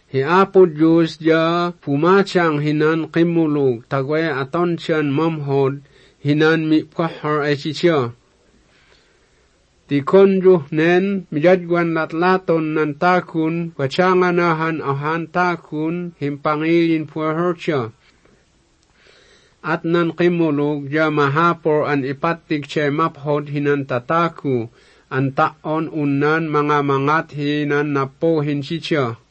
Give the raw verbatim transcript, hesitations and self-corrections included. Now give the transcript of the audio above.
Hi Apo Diyos ja pumatyang hinan kimulog tagway aton siyan mamhod hinan mipkahar ay siya. Ti konjuh nen mijadgwan latlaton nan takun wachanganahan ahan takun himpangilin puahar siya. At nan kimulog ja mahapor an ipatig siya maphod hinan tataku an taon unan mga mangat hinan napohin siya.